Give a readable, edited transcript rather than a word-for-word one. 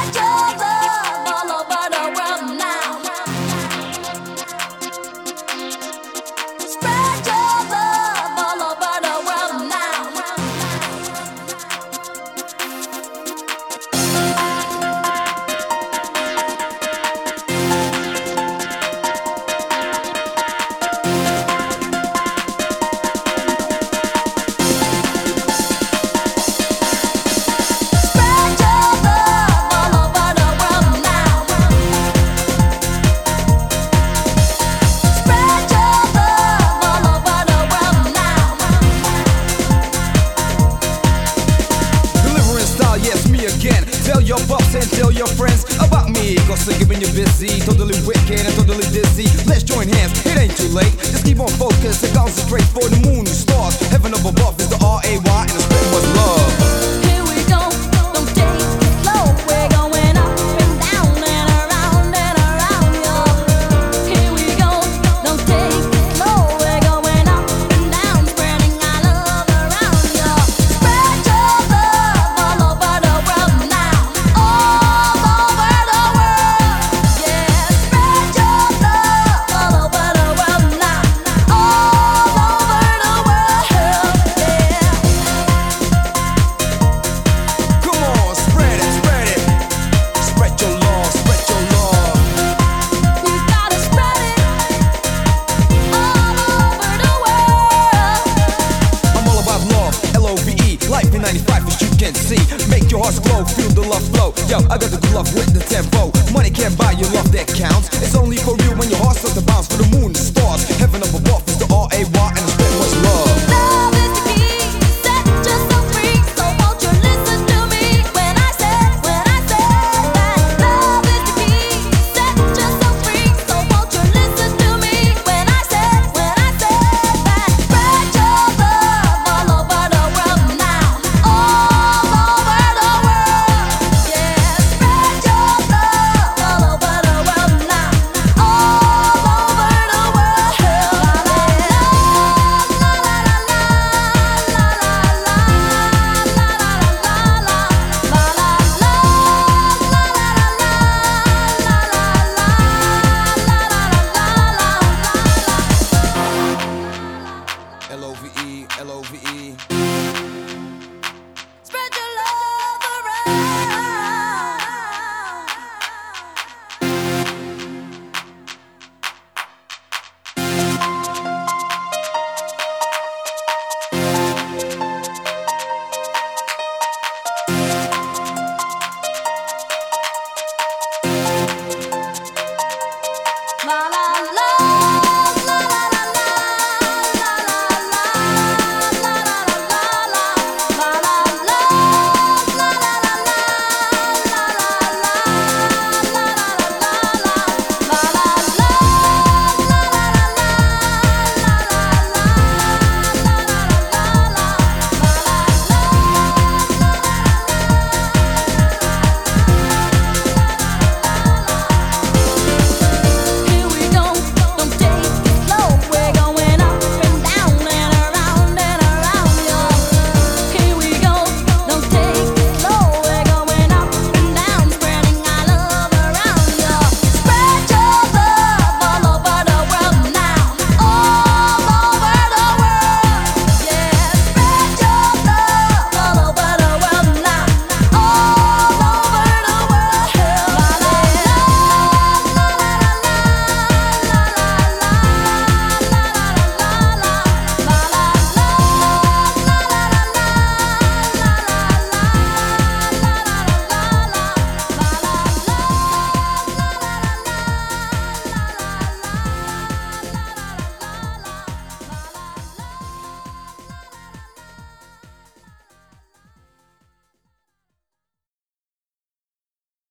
Tell your boss and tell your friends about me, cause when you're busy, totally wicked and totally dizzy. Let's join hands, it ain't too late. Just keep on focus and concentrate for the moon and stars. Heaven up above is the R-A-Y and the spread was love. Here we go, don't take it slow. We're going up and down and around, y'all. Here we go, don't take it slow. We're going up and down, spreading our love around, y'all. Spread your love all over the world now, all over the world. Yeah, spread your love all over the world now, all over the world. Yeah. Come on, spread it, spread it. Spread your love, spread your love. We gotta spread it all over the world. I'm all about love, L-O-V-E. Life in 95 as you can see. Make your hearts glow, feel the love flow. Yo, I got the good love with the tempo. Money can't buy your love that counts. It's only for real when your heart starts to bounce for the moon and stars. Heaven up above is the R-A-Y and the spread much love.